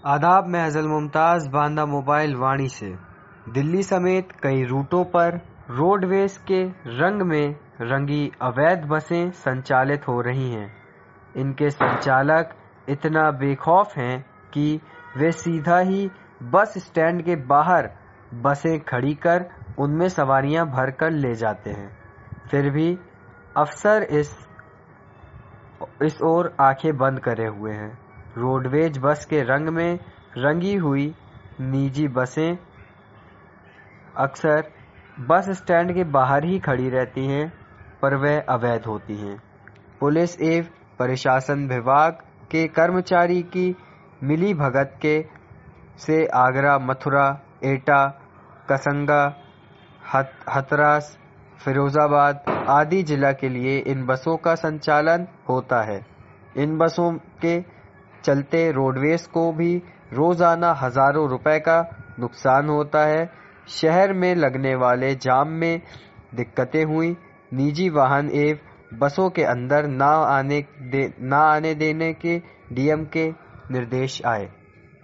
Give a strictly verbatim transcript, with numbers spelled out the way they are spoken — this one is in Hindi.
आदाब, मैं हज़ल मुमताज़ बांदा मोबाइल वाणी से। दिल्ली समेत कई रूटों पर रोडवेज के रंग में रंगी अवैध बसें संचालित हो रही हैं। इनके संचालक इतना बेखौफ हैं कि वे सीधा ही बस स्टैंड के बाहर बसें खड़ी कर उनमें सवारियां भरकर ले जाते हैं। फिर भी अफसर इस इस ओर आंखें बंद करे हुए हैं। रोडवेज बस के रंग में रंगी हुई निजी बसें अक्सर बस स्टैंड के बाहर ही खड़ी रहती हैं, पर वह अवैध होती हैं। पुलिस एवं प्रशासन विभाग के कर्मचारी की मिली भगत के से आगरा, मथुरा, एटा, कसंगा, हत, हथरास, फिरोजाबाद आदि जिला के लिए इन बसों का संचालन होता है। इन बसों के चलते रोडवेज को भी रोजाना हजारों रुपए का नुकसान होता है। शहर में लगने वाले जाम में दिक्कतें हुई। निजी वाहन एवं बसों के अंदर न आने दे, न आने देने के डीएम के निर्देश आए।